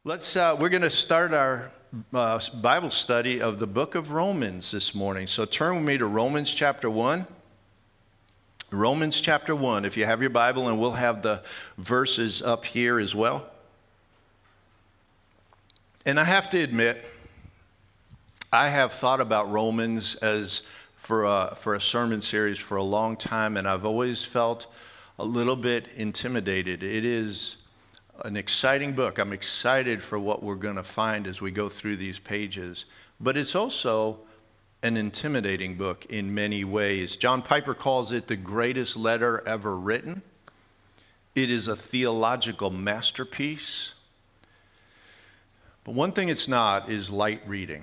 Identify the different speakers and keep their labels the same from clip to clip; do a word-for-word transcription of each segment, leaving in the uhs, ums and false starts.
Speaker 1: Let's, uh, we're going to start our uh, Bible study of the book of Romans this morning. So turn with me to Romans chapter one. Romans chapter one, if you have your Bible, and we'll have the verses up here as well. And I have to admit, I have thought about Romans as for a, for a sermon series for a long time, and I've always felt a little bit intimidated. It is an exciting book. I'm excited for what we're going to find as we go through these pages. But it's also an intimidating book in many ways. John Piper calls it the greatest letter ever written. It is a theological masterpiece. But one thing it's not is light reading.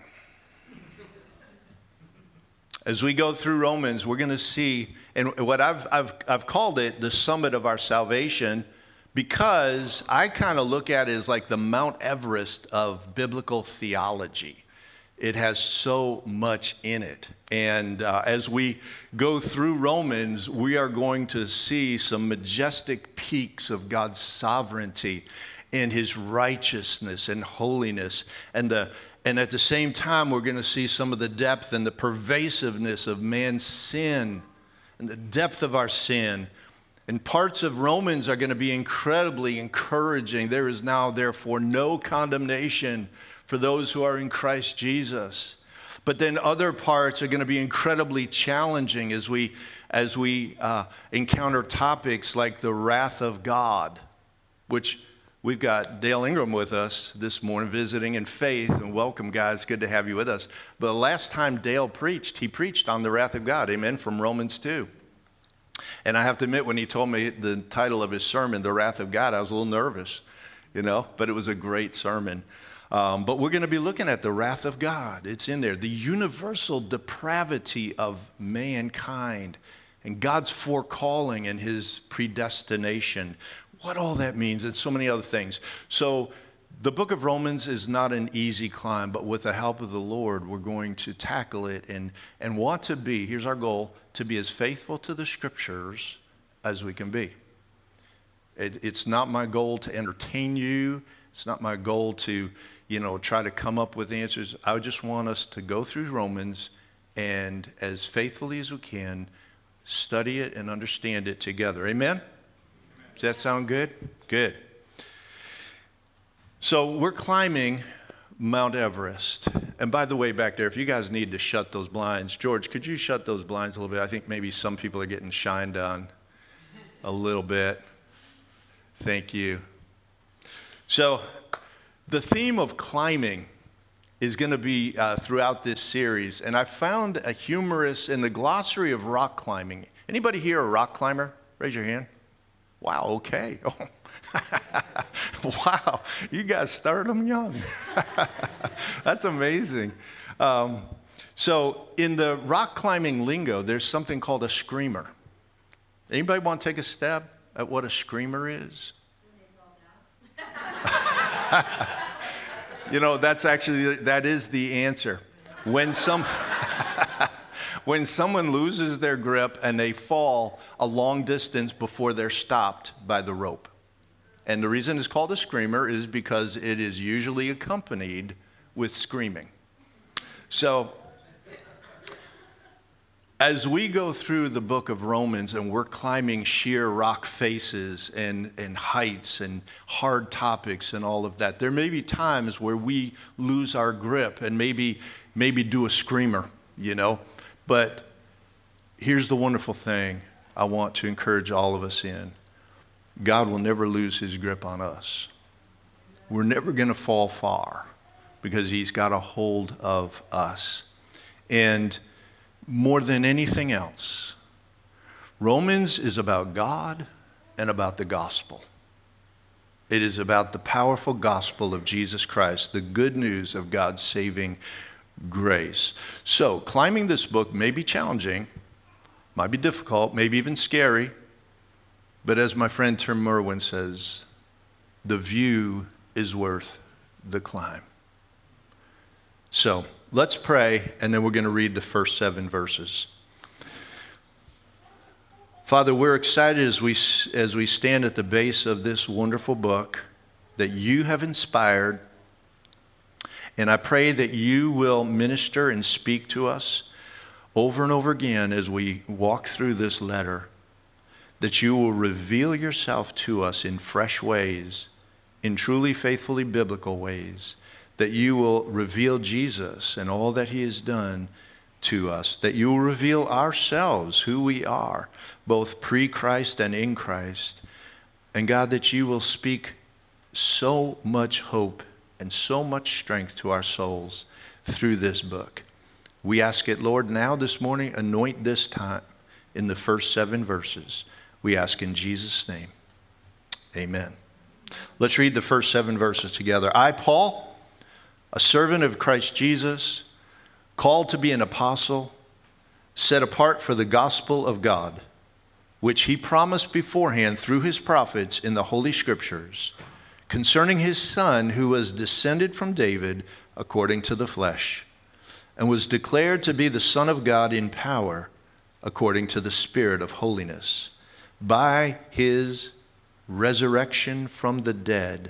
Speaker 1: As we go through Romans, we're going to see, and what I've, I've, I've called it the summit of our salvation, because I kind of look at it as like the Mount Everest of biblical theology. It has so much in it. And uh, as we go through Romans, we are going to see some majestic peaks of God's sovereignty and his righteousness and holiness. And, the, and at the same time, we're going to see some of the depth and the pervasiveness of man's sin and the depth of our sin. And parts of Romans are going to be incredibly encouraging. There is now, therefore, no condemnation for those who are in Christ Jesus. But then other parts are going to be incredibly challenging as we, as we uh, encounter topics like the wrath of God, which we've got Dale Ingram with us this morning visiting in faith. And welcome, guys. Good to have you with us. But the last time Dale preached, he preached on the wrath of God. Amen, from Romans two. And I have to admit, when he told me the title of his sermon, The Wrath of God, I was a little nervous, you know, but it was a great sermon. Um, but we're going to be looking at the wrath of God. It's in there. The universal depravity of mankind and God's forecalling and his predestination. What all that means and so many other things. So the book of Romans is not an easy climb, but with the help of the Lord, we're going to tackle it and, and want to be, here's our goal, to be as faithful to the scriptures as we can be. It, it's not my goal to entertain you. It's not my goal to, you know, try to come up with answers. I just want us to go through Romans and as faithfully as we can, study it and understand it together. Amen? Does that sound good? Good. So we're climbing Mount Everest. And by the way, back there, if you guys need to shut those blinds, George, could you shut those blinds a little bit? I think maybe some people are getting shined on a little bit. Thank you. So the theme of climbing is going to be uh, throughout this series. And I found a humorous in the glossary of rock climbing. Anybody here a rock climber? Raise your hand. Wow, okay. Oh. Wow, you guys started them young. That's amazing. Um, so in the rock climbing lingo, there's something called a screamer. Anybody want to take a stab at what a screamer is? You know, that's actually, that is the answer. When some... When someone loses their grip and they fall a long distance before they're stopped by the rope. And the reason it's called a screamer is because it is usually accompanied with screaming. So, as we go through the book of Romans and we're climbing sheer rock faces and, and heights and hard topics and all of that, there may be times where we lose our grip and maybe, maybe do a screamer, you know. But here's the wonderful thing I want to encourage all of us in. God will never lose his grip on us. We're never going to fall far because he's got a hold of us. And more than anything else, Romans is about God and about the gospel. It is about the powerful gospel of Jesus Christ, the good news of God's saving grace. So, climbing this book may be challenging, might be difficult, maybe even scary, but as my friend Tim Merwin says, the view is worth the climb. So, let's pray, and then we're going to read the first seven verses. Father, we're excited as we, as we stand at the base of this wonderful book that you have inspired And I pray that you will minister and speak to us over and over again as we walk through this letter, that you will reveal yourself to us in fresh ways, in truly faithfully biblical ways, that you will reveal Jesus and all that he has done to us, that you will reveal ourselves, who we are, both pre-Christ and in Christ. And God, that you will speak so much hope and so much strength to our souls through this book. We ask it, Lord, now this morning, anoint this time in the first seven verses. We ask in Jesus' name, amen. Let's read the first seven verses together. I, Paul, a servant of Christ Jesus, called to be an apostle, set apart for the gospel of God, which he promised beforehand through his prophets in the Holy Scriptures, concerning his Son, who was descended from David according to the flesh, and was declared to be the Son of God in power according to the Spirit of holiness, by his resurrection from the dead,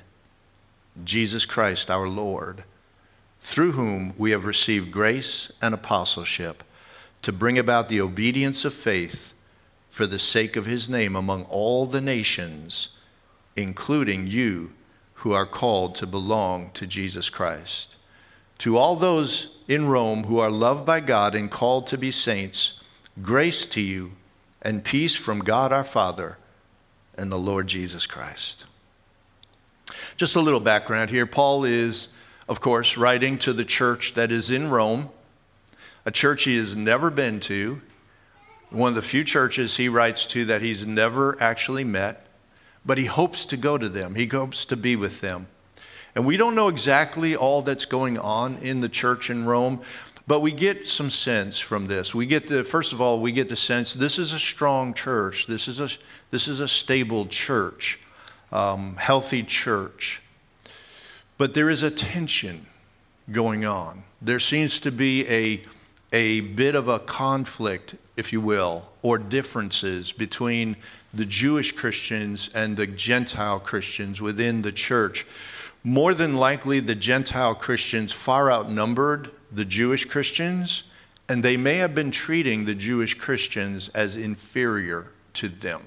Speaker 1: Jesus Christ our Lord, through whom we have received grace and apostleship to bring about the obedience of faith for the sake of his name among all the nations, including you who are called to belong to Jesus Christ. To all those in Rome who are loved by God and called to be saints, grace to you and peace from God our Father and the Lord Jesus Christ. Just a little background here. Paul is, of course, writing to the church that is in Rome, a church he has never been to, one of the few churches he writes to that he's never actually met, but he hopes to go to them. He hopes to be with them. And we don't know exactly all that's going on in the church in Rome, but we get some sense from this. We get the, first of all, we get the sense this is a strong church. This is a, this is a stable church, um, healthy church. But there is a tension going on. There seems to be a, a bit of a conflict, if you will, or differences between the Jewish Christians and the Gentile Christians within the church. More than likely, the Gentile Christians far outnumbered the Jewish Christians, and they may have been treating the Jewish Christians as inferior to them.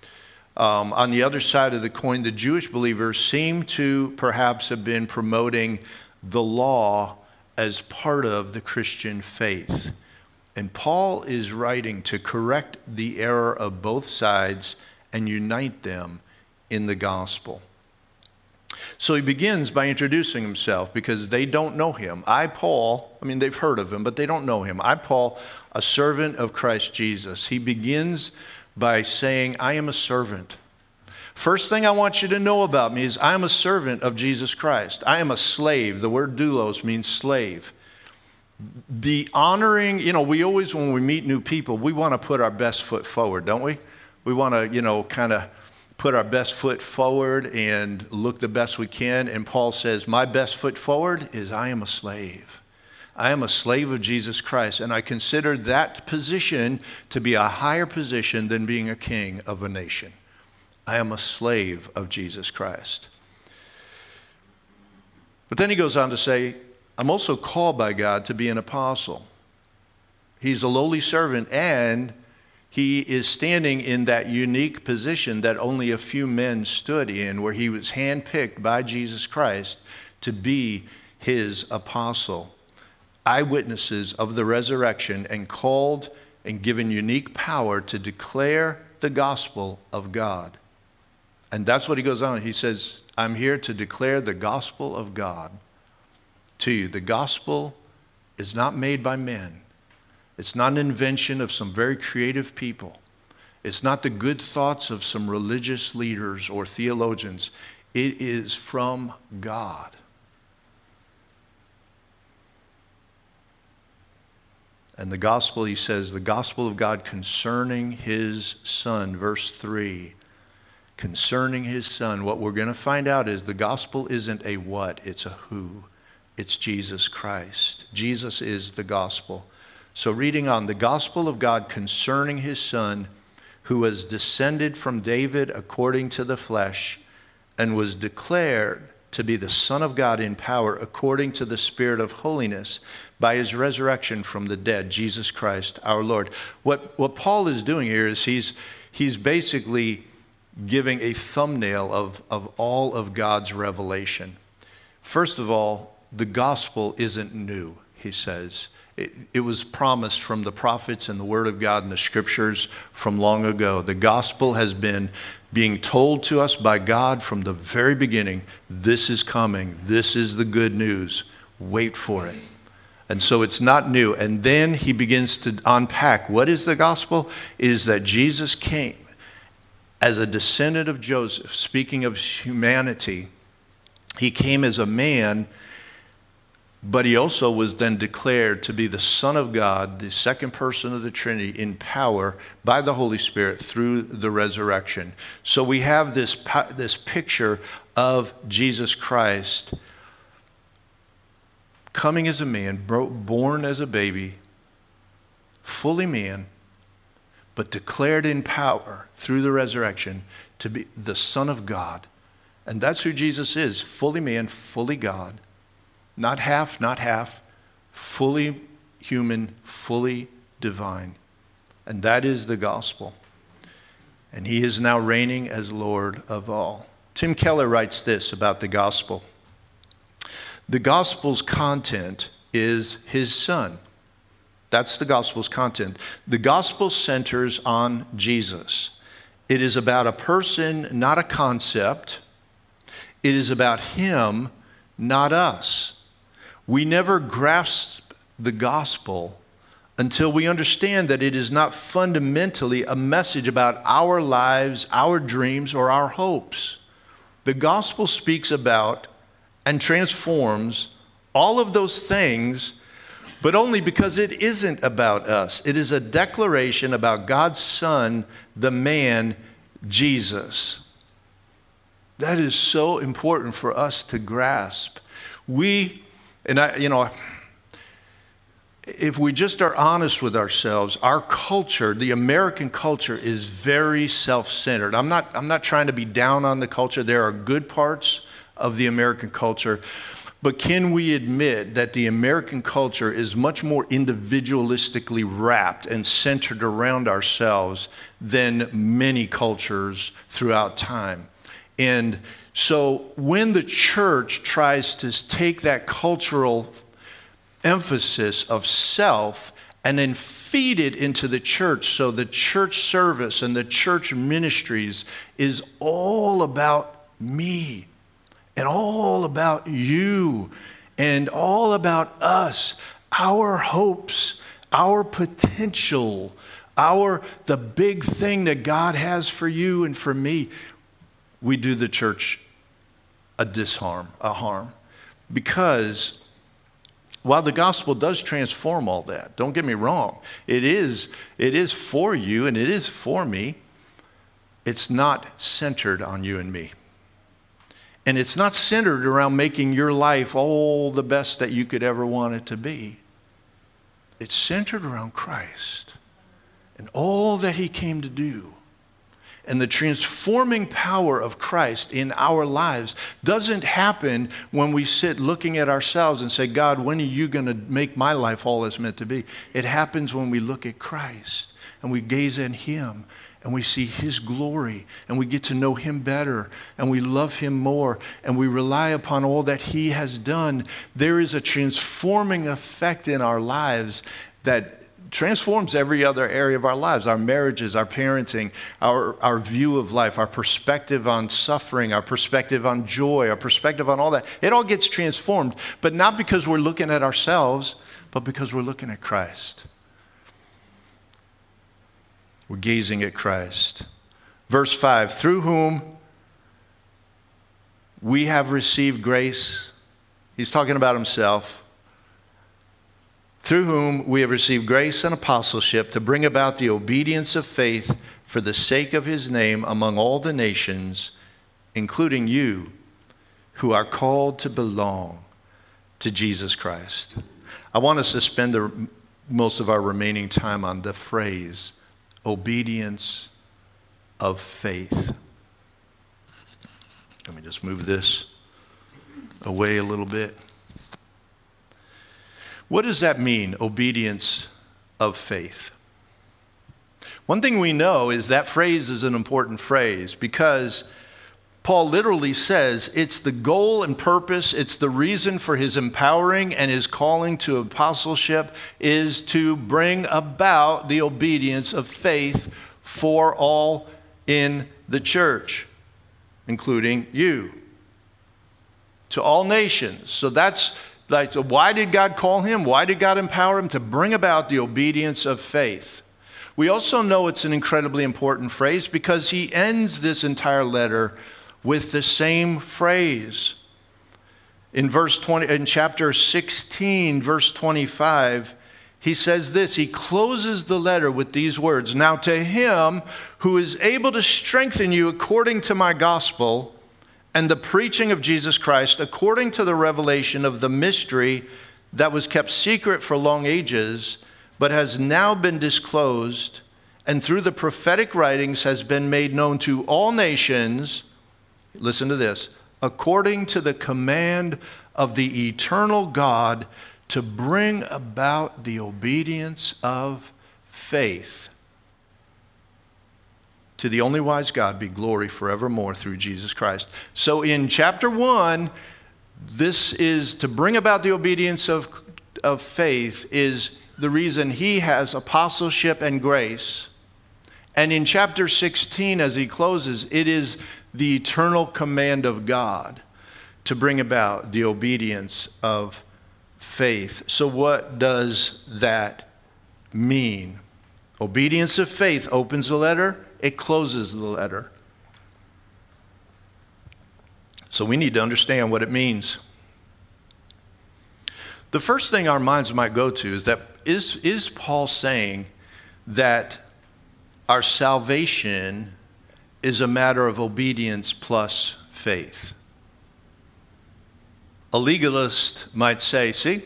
Speaker 1: Um, on the other side of the coin, the Jewish believers seem to perhaps have been promoting the law as part of the Christian faith. And Paul is writing to correct the error of both sides and unite them in the gospel. So he begins by introducing himself because they don't know him. I, Paul, I mean, they've heard of him, but they don't know him. I, Paul, a servant of Christ Jesus. He begins by saying, I am a servant. First thing I want you to know about me is I am a servant of Jesus Christ. I am a slave. The word doulos means slave. The honoring, you know, we always, when we meet new people, we want to put our best foot forward, don't we? We want to, you know, kind of put our best foot forward and look the best we can. And Paul says, my best foot forward is I am a slave. I am a slave of Jesus Christ. And I consider that position to be a higher position than being a king of a nation. I am a slave of Jesus Christ. But then he goes on to say, I'm also called by God to be an apostle. He's a lowly servant, and he is standing in that unique position that only a few men stood in, where he was handpicked by Jesus Christ to be his apostle. Eyewitnesses of the resurrection, and called and given unique power to declare the gospel of God. And that's what he goes on. He says, I'm here to declare the gospel of God to you. The gospel is not made by men. It's not an invention of some very creative people. It's not the good thoughts of some religious leaders or theologians. It is from God. And the gospel, he says, the gospel of God concerning his Son, verse three. Concerning his Son, what we're going to find out is the gospel isn't a what, it's a who. It's Jesus Christ. Jesus is the gospel. So reading on, the gospel of God concerning his Son, who was descended from David according to the flesh, and was declared to be the Son of God in power according to the Spirit of holiness by his resurrection from the dead, Jesus Christ our Lord. What, what Paul is doing here is he's, he's basically giving a thumbnail of, of all of God's revelation. First of all, the gospel isn't new, he says. It, it was promised from the prophets and the Word of God and the Scriptures from long ago. The gospel has been being told to us by God from the very beginning. This is coming. This is the good news. Wait for it. And so it's not new. And then he begins to unpack what is the gospel? It is that Jesus came as a descendant of Joseph. Speaking of humanity, he came as a man, but he also was then declared to be the Son of God, the second person of the Trinity, in power by the Holy Spirit through the resurrection. So we have this, this picture of Jesus Christ coming as a man, born as a baby, fully man, but declared in power through the resurrection to be the Son of God. And that's who Jesus is, fully man, fully God. Not half, not half, fully human, fully divine. And that is the gospel. And he is now reigning as Lord of all. Tim Keller writes this about the gospel. The gospel's content is his Son. That's the gospel's content. The gospel centers on Jesus. It is about a person, not a concept. It is about him, not us. We never grasp the gospel until we understand that it is not fundamentally a message about our lives, our dreams, or our hopes. The gospel speaks about and transforms all of those things, but only because it isn't about us. It is a declaration about God's Son, the man, Jesus. That is so important for us to grasp. We And I, you know, if we just are honest with ourselves, our culture, the American culture, is very self-centered. I'm not, I'm not trying to be down on the culture. There are good parts of the American culture. But can we admit that the American culture is much more individualistically wrapped and centered around ourselves than many cultures throughout time? And so when the church tries to take that cultural emphasis of self and then feed it into the church, so the church service and the church ministries is all about me and all about you and all about us, our hopes, our potential, our the big thing that God has for you and for me, we do the church a disharm, a harm. Because while the gospel does transform all that, don't get me wrong, it is, it is for you and it is for me, it's not centered on you and me. And it's not centered around making your life all the best that you could ever want it to be. It's centered around Christ and all that he came to do. And the transforming power of Christ in our lives doesn't happen when we sit looking at ourselves and say, God, when are you going to make my life all it's meant to be? It happens when we look at Christ and we gaze at him and we see his glory and we get to know him better and we love him more and we rely upon all that he has done. There is a transforming effect in our lives that transforms every other area of our lives, our marriages, our parenting, our, our view of life, our perspective on suffering, our perspective on joy, our perspective on all that. It all gets transformed, but not because we're looking at ourselves, but because we're looking at Christ. We're gazing at Christ. Verse five, through whom we have received grace. He's talking about himself. Through whom we have received grace and apostleship to bring about the obedience of faith for the sake of his name among all the nations, including you, who are called to belong to Jesus Christ. I want us to spend the, most of our remaining time on the phrase, obedience of faith. Let me just move this. away a little bit. What does that mean, obedience of faith? One thing we know is that phrase is an important phrase because Paul literally says it's the goal and purpose, it's the reason for his empowering and his calling to apostleship is to bring about the obedience of faith for all in the church, including you, to all nations. So that's like, so why did God call him? Why did God empower him? To bring about the obedience of faith. We also know it's an incredibly important phrase because he ends this entire letter with the same phrase. In verse twenty, in chapter sixteen, verse twenty-five, he says this, he closes the letter with these words, "Now to him who is able to strengthen you according to my gospel and the preaching of Jesus Christ, according to the revelation of the mystery that was kept secret for long ages, but has now been disclosed, and through the prophetic writings has been made known to all nations," listen to this, "according to the command of the eternal God to bring about the obedience of faith. To the only wise God be glory forevermore through Jesus Christ." So in chapter one, this is to bring about the obedience of, of faith is the reason he has apostleship and grace. And in chapter sixteen, as he closes, it is the eternal command of God to bring about the obedience of faith. So what does that mean? Obedience of faith opens the letter, it closes the letter. So we need to understand what it means. The first thing our minds might go to is that is, is Paul saying that our salvation is a matter of obedience plus faith? A legalist might say, see,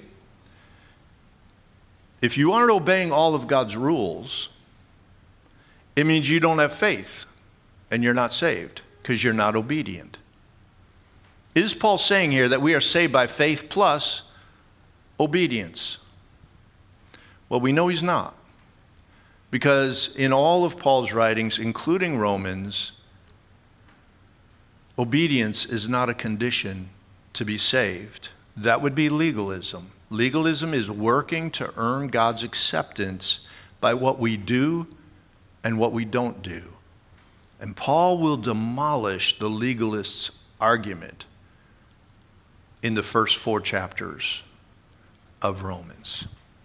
Speaker 1: if you aren't obeying all of God's rules, it means you don't have faith and you're not saved because you're not obedient. Is Paul saying here that we are saved by faith plus obedience? Well, we know he's not. Because in all of Paul's writings, including Romans, obedience is not a condition to be saved. That would be legalism. Legalism is working to earn God's acceptance by what we do and what we don't do. And Paul will demolish the legalist's argument in the first four chapters of Romans.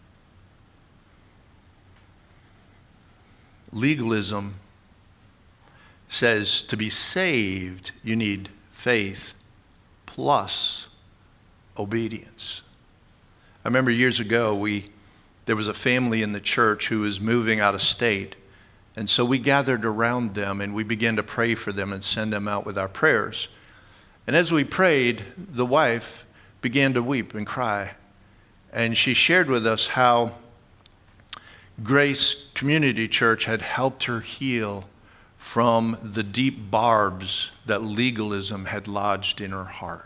Speaker 1: Legalism says to be saved, you need faith plus obedience. I remember years ago, we there was a family in the church who was moving out of state. And so we gathered around them and we began to pray for them and send them out with our prayers. And as we prayed, the wife began to weep and cry. And she shared with us how Grace Community Church had helped her heal from the deep barbs that legalism had lodged in her heart.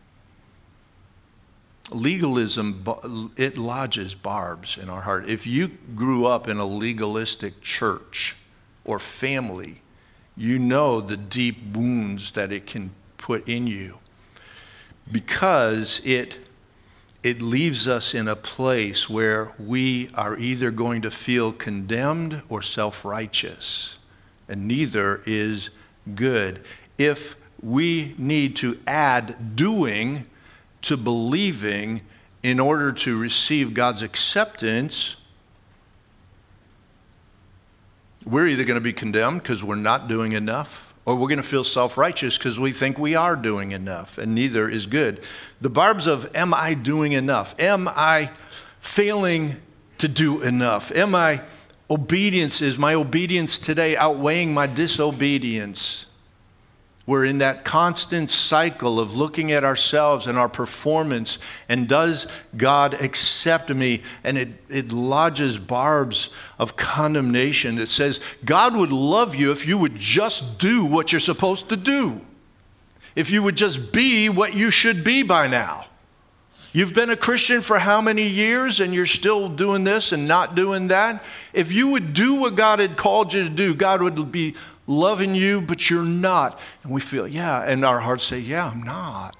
Speaker 1: Legalism, it lodges barbs in our heart. If you grew up in a legalistic church or family, you know the deep wounds that it can put in you because it It leaves us in a place where we are either going to feel condemned or self-righteous, and neither is good. If we need to add doing to believing in order to receive God's acceptance, we're either going to be condemned because we're not doing enough, or we're going to feel self-righteous because we think we are doing enough, and neither is good. The barbs of, am I doing enough? Am I failing to do enough? Am I obedience, is my obedience today outweighing my disobedience? We're in that constant cycle of looking at ourselves and our performance, and does God accept me? And it, it lodges barbs of condemnation. It says, God would love you if you would just do what you're supposed to do. if you would just be what you should be by now. You've been a Christian for how many years and you're still doing this and not doing that? If you would do what God had called you to do, God would be loving you, but you're not. And we feel, yeah, and our hearts say, yeah, I'm not.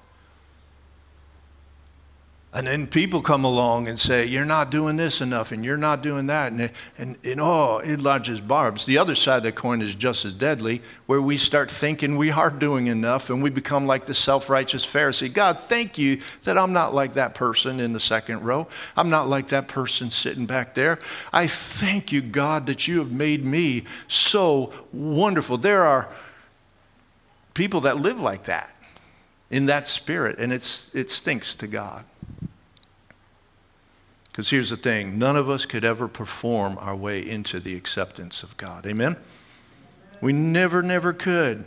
Speaker 1: And then people come along and say, you're not doing this enough and you're not doing that. And, and, and oh, it lodges barbs. The other side of the coin is just as deadly, where we start thinking we are doing enough and we become like the self-righteous Pharisee. God, thank you that I'm not like that person in the second row. I'm not like that person sitting back there. I thank you, God, that you have made me so wonderful. There are people that live like that, in that spirit, and it's it stinks to God. Because here's the thing, none of us could ever perform our way into the acceptance of God. Amen? We never, never could.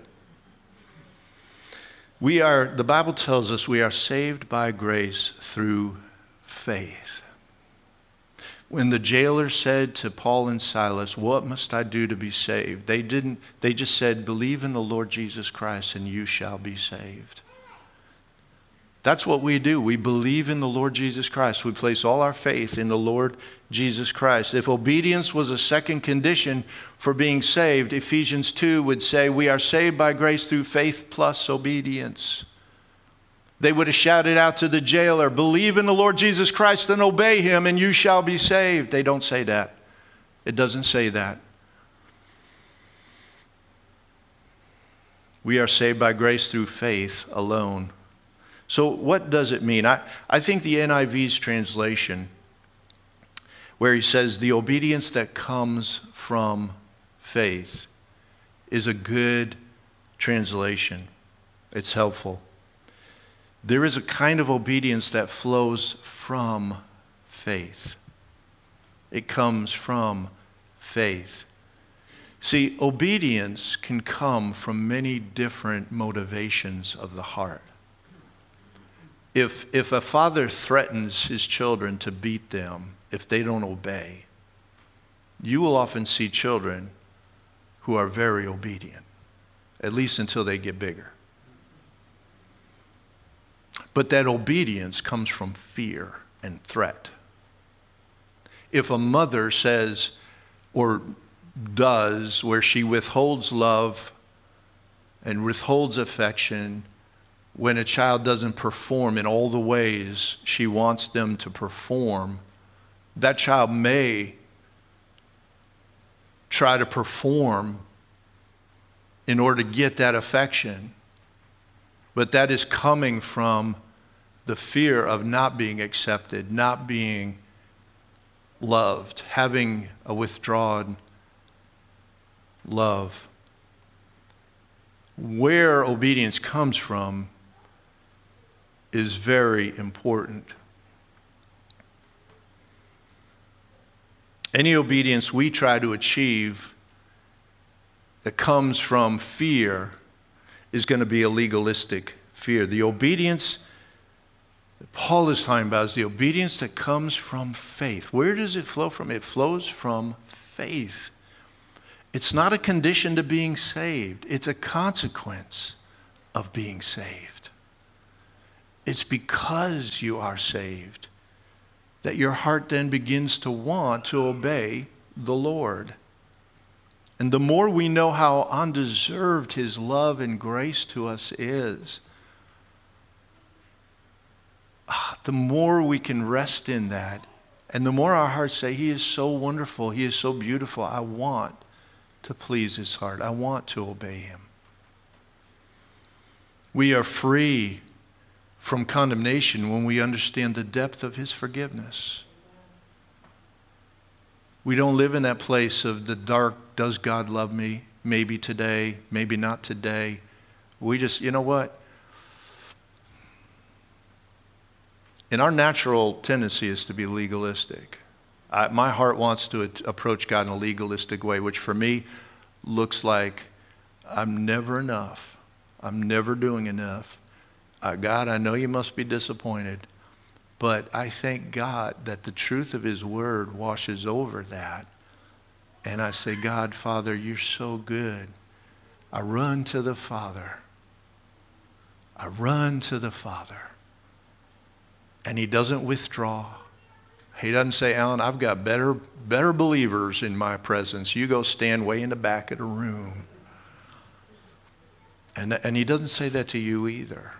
Speaker 1: We are, the Bible tells us we are saved by grace through faith. When the jailer said to Paul and Silas, what must I do to be saved? They didn't, they just said, believe in the Lord Jesus Christ and you shall be saved. That's what we do. We believe in the Lord Jesus Christ. We place all our faith in the Lord Jesus Christ. If obedience was a second condition for being saved, Ephesians two would say we are saved by grace through faith plus obedience. They would have shouted out to the jailer, believe in the Lord Jesus Christ and obey him and you shall be saved. They don't say that. It doesn't say that. We are saved by grace through faith alone. So what does it mean? I, I think the N I V's translation, where he says the obedience that comes from faith, is a good translation. It's helpful. There is a kind of obedience that flows from faith. It comes from faith. See, obedience can come from many different motivations of the heart. If, if a father threatens his children to beat them if they don't obey, you will often see children who are very obedient, at least until they get bigger. But that obedience comes from fear and threat. If a mother says or does where she withholds love and withholds affection when a child doesn't perform in all the ways she wants them to perform, that child may try to perform in order to get that affection. But that is coming from the fear of not being accepted, not being loved, having a withdrawn love. Where obedience comes from is very important. Any obedience we try to achieve that comes from fear is going to be a legalistic fear. The obedience that Paul is talking about is the obedience that comes from faith. Where does it flow from? It flows from faith. It's not a condition to being saved. It's a consequence of being saved. It's because you are saved that your heart then begins to want to obey the Lord. And the more we know how undeserved his love and grace to us is, the more we can rest in that. And the more our hearts say, he is so wonderful, he is so beautiful, I want to please his heart. I want to obey him. We are free from condemnation when we understand the depth of his forgiveness. We don't live in that place of the dark, does God love me? Maybe today, maybe not today. We just, you know what? And our natural tendency is to be legalistic. I, my heart wants to a- approach God in a legalistic way, which for me looks like I'm never enough. I'm never doing enough. Uh, God, I know you must be disappointed, but I thank God that the truth of his word washes over that. And I say, God, Father, you're so good. I run to the Father. I run to the Father. And he doesn't withdraw. He doesn't say, Alan, I've got better, better believers in my presence. You go stand way in the back of the room. And, and he doesn't say that to you either.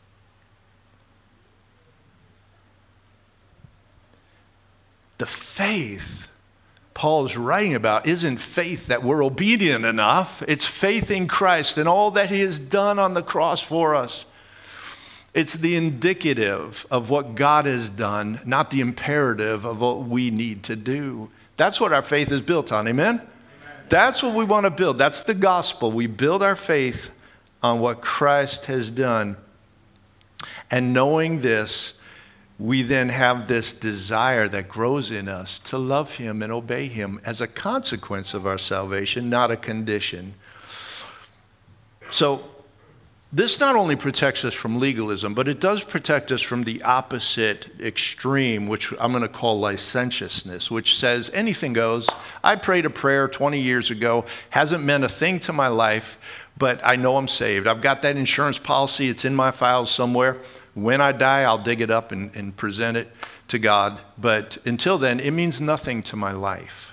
Speaker 1: The faith Paul is writing about isn't faith that we're obedient enough. It's faith in Christ and all that he has done on the cross for us. It's the indicative of what God has done, not the imperative of what we need to do. That's what our faith is built on. Amen? Amen. That's what we want to build. That's the gospel. We build our faith on what Christ has done. And knowing this, we then have this desire that grows in us to love him and obey him as a consequence of our salvation, not a condition. So this not only protects us from legalism, but it does protect us from the opposite extreme, which I'm going to call licentiousness, which says anything goes. I prayed a prayer twenty years ago, hasn't meant a thing to my life, but I know I'm saved. I've got that insurance policy. It's in my files somewhere. When I die, I'll dig it up and, and present it to God. But until then, it means nothing to my life.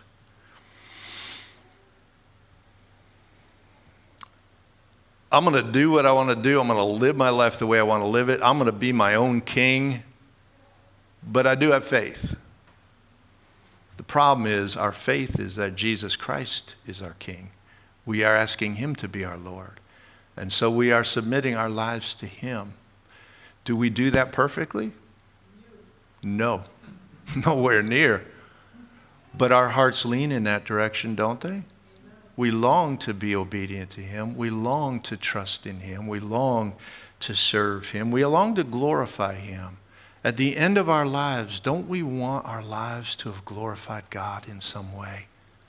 Speaker 1: I'm going to do what I want to do. I'm going to live my life the way I want to live it. I'm going to be my own king. But I do have faith. The problem is our faith is that Jesus Christ is our king. We are asking him to be our Lord. And so we are submitting our lives to him. Do we do that perfectly? No. Nowhere near. But our hearts lean in that direction, don't they? We long to be obedient to him. We long to trust in him. We long to serve him. We long to glorify him. At the end of our lives, don't we want our lives to have glorified God in some way?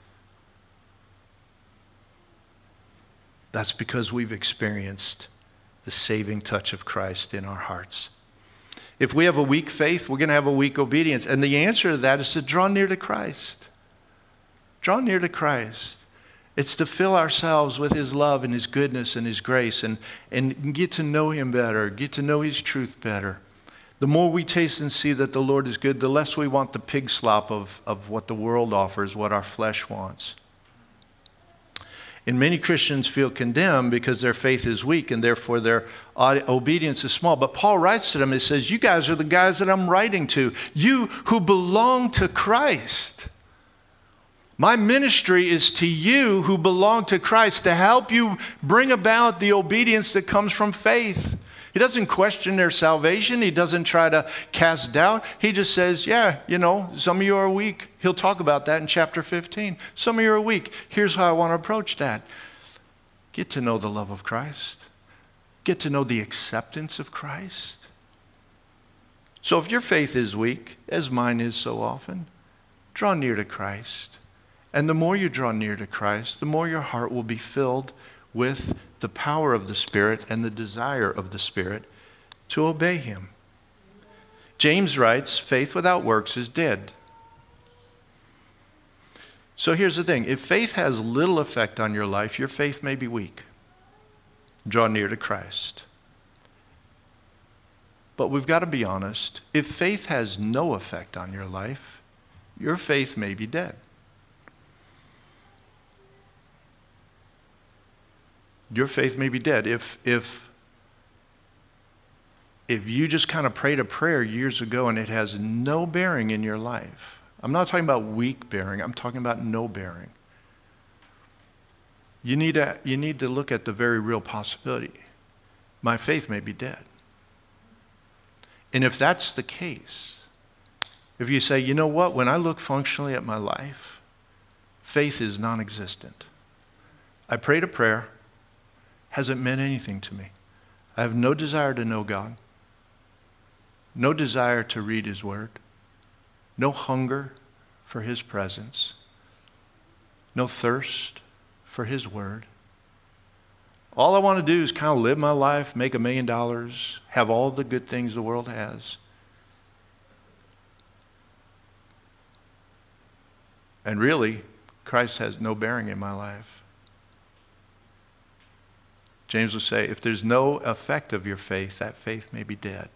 Speaker 1: That's because we've experienced the saving touch of Christ in our hearts. If we have a weak faith, we're going to have a weak obedience. And the answer to that is to draw near to Christ. Draw near to Christ. It's to fill ourselves with his love and his goodness and his grace and, and get to know him better, get to know his truth better. The more we taste and see that the Lord is good, the less we want the pig slop of, of what the world offers, what our flesh wants. And many Christians feel condemned because their faith is weak and therefore their obedience is small. But Paul writes to them, he says, you guys are the guys that I'm writing to. You who belong to Christ. My ministry is to you who belong to Christ to help you bring about the obedience that comes from faith. He doesn't question their salvation. He doesn't try to cast doubt. He just says, yeah, you know, some of you are weak. He'll talk about that in chapter fifteen. Some of you are weak. Here's how I want to approach that. Get to know the love of Christ. Get to know the acceptance of Christ. So if your faith is weak, as mine is so often, draw near to Christ. And the more you draw near to Christ, the more your heart will be filled with the power of the Spirit and the desire of the Spirit to obey him. James writes, faith without works is dead. So here's the thing. If faith has little effect on your life, your faith may be weak. Draw near to Christ. But we've got to be honest. If faith has no effect on your life, your faith may be dead. Your faith may be dead. If, if, if you just kind of prayed a prayer years ago and it has no bearing in your life, I'm not talking about weak bearing, I'm talking about no bearing. You need to, you need to look at the very real possibility. My faith may be dead. And if that's the case, if you say, you know what, when I look functionally at my life, faith is non-existent. I prayed a prayer. Hasn't meant anything to me. I have no desire to know God. No desire to read his word. No hunger for his presence. No thirst for his word. All I want to do is kind of live my life, make a million dollars, have all the good things the world has. And really, Christ has no bearing in my life. James will say, if there's no effect of your faith, that faith may be dead.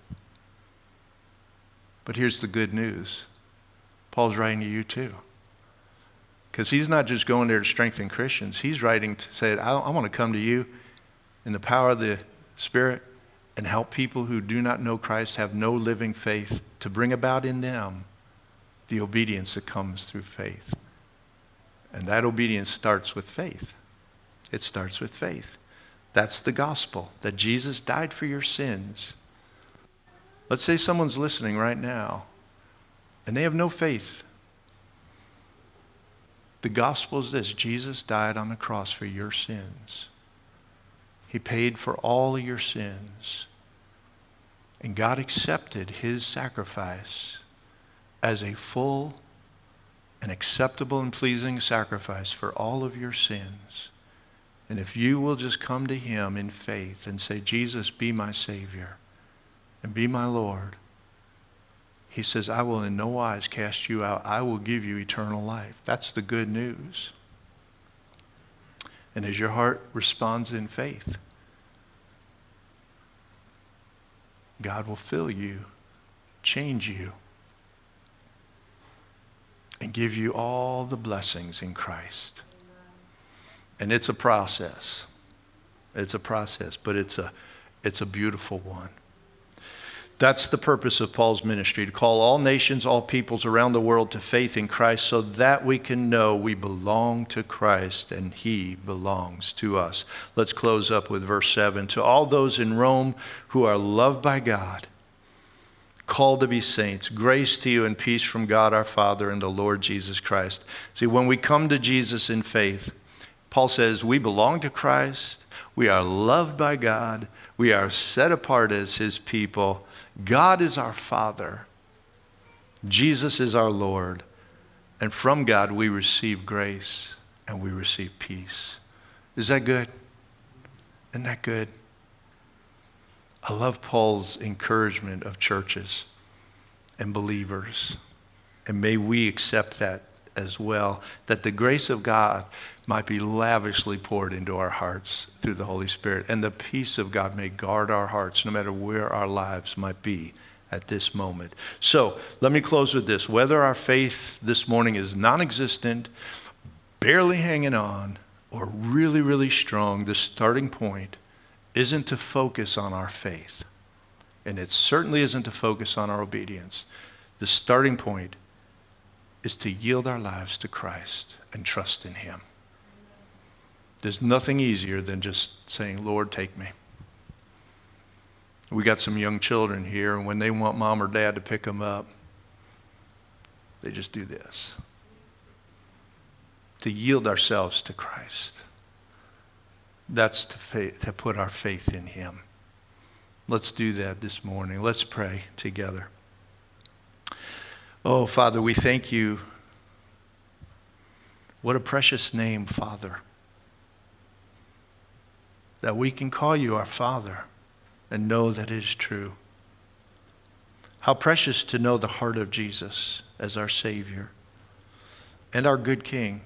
Speaker 1: But here's the good news. Paul's writing to you too. Because he's not just going there to strengthen Christians. He's writing to say, I, I want to come to you in the power of the Spirit and help people who do not know Christ, have no living faith, to bring about in them the obedience that comes through faith. And that obedience starts with faith. It starts with faith. That's the gospel, that Jesus died for your sins. Let's say someone's listening right now and they have no faith. The gospel is this: Jesus died on the cross for your sins. He paid for all of your sins. And God accepted his sacrifice as a full and acceptable and pleasing sacrifice for all of your sins. And if you will just come to him in faith and say, Jesus, be my Savior and be my Lord, he says, I will in no wise cast you out. I will give you eternal life. That's the good news. And as your heart responds in faith, God will fill you, change you, and give you all the blessings in Christ. And it's a process. It's a process, but it's a, it's a beautiful one. That's the purpose of Paul's ministry, to call all nations, all peoples around the world to faith in Christ, so that we can know we belong to Christ and he belongs to us. Let's close up with verse seven. To all those in Rome who are loved by God, called to be saints, grace to you and peace from God our Father and the Lord Jesus Christ. See, when we come to Jesus in faith, Paul says we belong to Christ, we are loved by God, we are set apart as his people. God is our Father. Jesus is our Lord. And from God we receive grace and we receive peace. Is that good? Isn't that good? I love Paul's encouragement of churches and believers. And may we accept that as well, that the grace of God might be lavishly poured into our hearts through the Holy Spirit, and the peace of God may guard our hearts no matter where our lives might be at this moment. So let me close with this. Whether our faith this morning is non-existent, barely hanging on, or really, really strong, the starting point isn't to focus on our faith. And it certainly isn't to focus on our obedience. The starting point is to yield our lives to Christ and trust in him. There's nothing easier than just saying, Lord, take me. We got some young children here, and when they want mom or dad to pick them up, they just do this. To yield ourselves to Christ. That's to, faith, to put our faith in him. Let's do that this morning. Let's pray together. Oh, Father, we thank you. What a precious name, Father. That we can call you our Father and know that it is true. How precious to know the heart of Jesus as our Savior and our good King.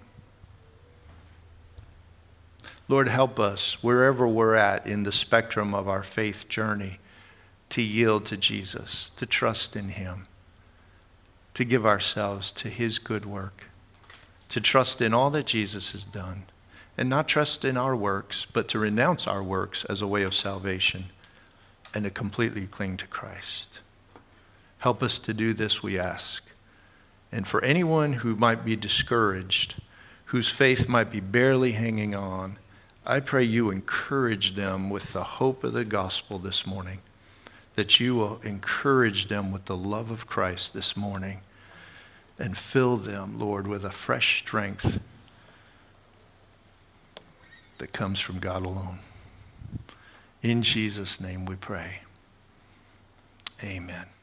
Speaker 1: Lord, help us wherever we're at in the spectrum of our faith journey to yield to Jesus, to trust in him, to give ourselves to his good work, to trust in all that Jesus has done, and not trust in our works, but to renounce our works as a way of salvation and to completely cling to Christ. Help us to do this, we ask. And for anyone who might be discouraged, whose faith might be barely hanging on, I pray you encourage them with the hope of the gospel this morning, that you will encourage them with the love of Christ this morning and fill them, Lord, with a fresh strength that comes from God alone. In Jesus' name we pray. Amen.